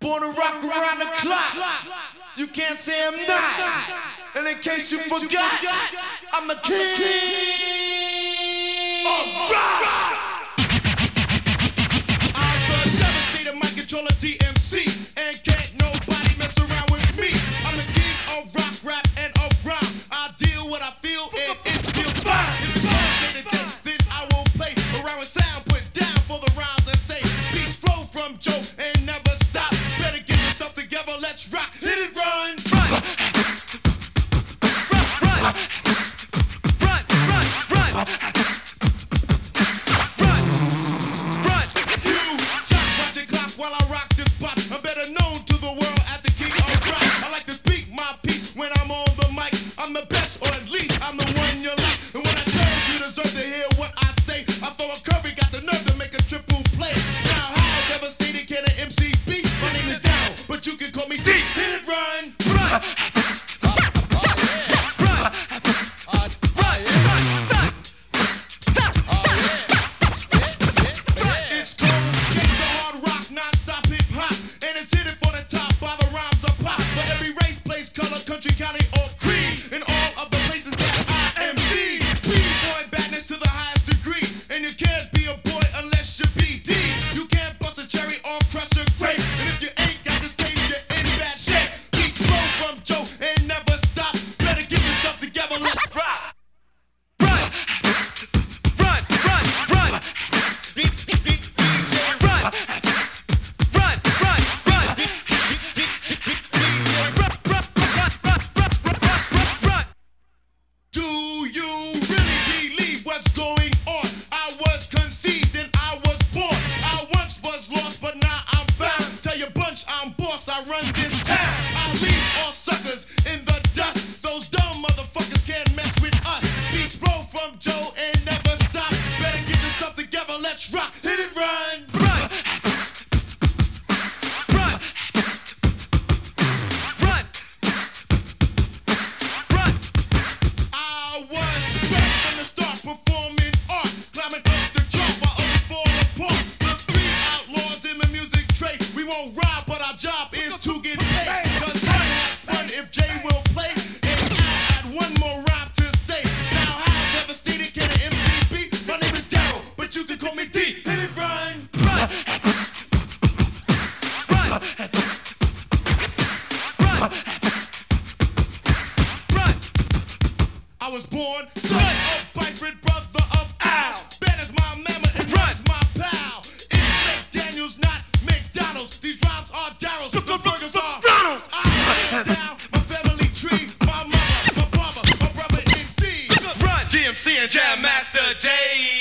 born to rock around the clock. You can't say I'm not. And in case you forgot, I'm the king of rock. I'm the devastator, mic controller DMC, and can't nobody mess around with me. I'm the king of rock, rap, and of rhyme. I deal what I feel, and it feels fine. If it's all then I will play around with sound, put down for the rhymes and say beats flow from Joe and never stop. Better get yourself together, let's rock. Hit it, run. While I rock this spot, I'm better known to the world as the king of rock. I like to speak my piece when I'm on the mic. I'm the best, or at least I'm the one you like. And when I tell you deserve to hear what I say, I throw a curry, got the nerve to make a triple play. Now how devastated can an MC be? My name is Daryl, but you can call me D. Hit it, run. It's called gangsta hard rock, non-stop hip-hop, and it's hit it for the top by the rhymes of pop. For every race, place, color, country, county, or creed, in all of the places that I am the B-boy badness to the highest degree, and you can't be a boy unless you be D. You can't bust a cherry or crush a grape, and if you ain't got this tape, you're in bad shape. Beats flow from Joe and never stop. Better get yourself together, let's rock. Do you really believe what's going on? I was conceived and I was born. I once was lost, but now I'm found. Tell your bunch I'm boss, I run this town. I leave all suckers in the dust. Those dumb motherfuckers can't mess with us. Beats blow from Joe and never stop. Better get yourself together, let's rock. Hit it, run. I was straight from the start, performing art, climbing up the chart while others fall apart. The three outlaws in the music trade. We won't rob, but our job is to get paid. Cause fun has fun if Jay will play. And I'll add one more rhyme to say. Now how devastated can an MC be? My name is Daryl, but you can call me D. Hit it, run. I was born son of Byford, brother of Al. Ben is my mama and Run's my pal. It's McDaniels, not McDonald's. These rhymes are Daryl's, the burgers are Ronald's. I hands down my family tree, my mother, my father, my brother indeed. DMC and Jam Master Jay.